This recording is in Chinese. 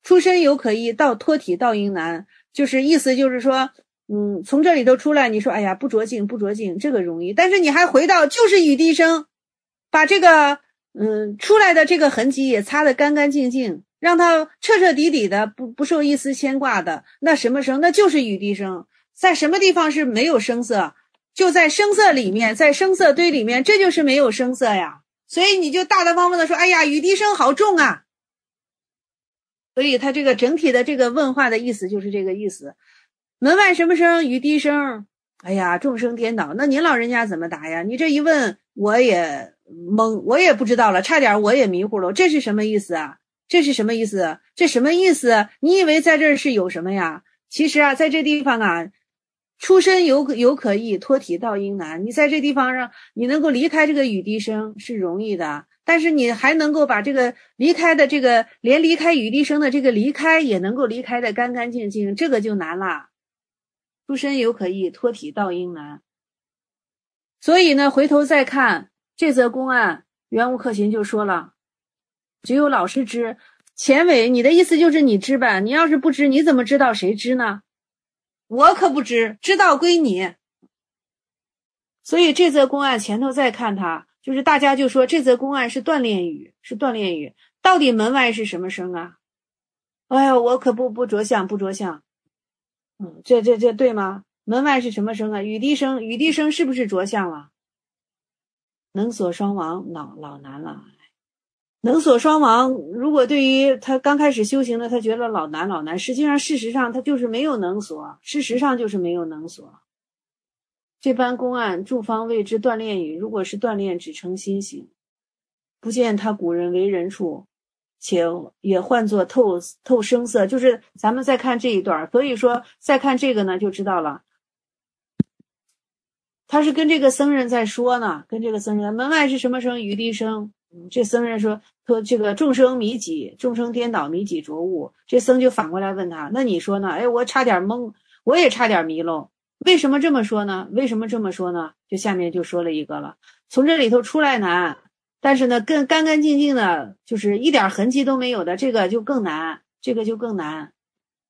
出身犹可易，脱体道应难，就是意思就是说，从这里头出来，你说哎呀不着境不着境，这个容易，但是你还回到就是雨滴声，把这个出来的这个痕迹也擦得干干净净，让它彻彻底底的不受一丝牵挂的，那什么声？那就是雨滴声。在什么地方是没有声色？就在声色里面，在声色堆里面，这就是没有声色呀。所以你就大大方方的说，哎呀，雨滴声好重啊。所以他这个整体的这个问话的意思就是这个意思。门外什么声？雨滴声。哎呀，众声颠倒，那您老人家怎么答呀？你这一问我也懵，我也不知道了，差点我也迷糊了，这是什么意思啊？这是什么意思？这什么意思？你以为在这儿是有什么呀？其实啊，在这地方啊，出身犹可易，脱体道应难。你在这地方上，你能够离开这个雨滴声是容易的，但是你还能够把这个离开的这个，连离开雨滴声的这个离开也能够离开的干干净净，这个就难了。出身犹可易，脱体道应难。所以呢，回头再看这则公案，袁无克勤就说了，只有老师知。钱伟，你的意思就是你知吧？你要是不知，你怎么知道谁知呢？我可不知，知道归你。所以这则公案前头再看它，就是大家就说这则公案是锻炼语，是锻炼语。到底门外是什么声啊？哎呀，我可不着相，不着相。这对吗？门外是什么声啊？雨滴声，雨滴声是不是着相了？能所双亡，老难了。能所双亡，如果对于他刚开始修行的，他觉得老难，实际上事实上他就是没有能所，事实上就是没有能所。这般公案诸方谓之锻炼语，如果是锻炼，只成心行，不见他古人为人处，且也唤作透声色。就是咱们再看这一段，所以说再看这个呢，就知道了。他是跟这个僧人在说呢，跟这个僧人，门外是什么声？雨滴声。这僧人说这个众生迷己，众生颠倒，迷己着物。这僧就反过来问他，那你说呢？哎，我差点懵，我也差点迷喽。为什么这么说呢？为什么这么说呢？就下面就说了一个了，从这里头出来难，但是呢更干干净净的，就是一点痕迹都没有的，这个就更难，这个就更难。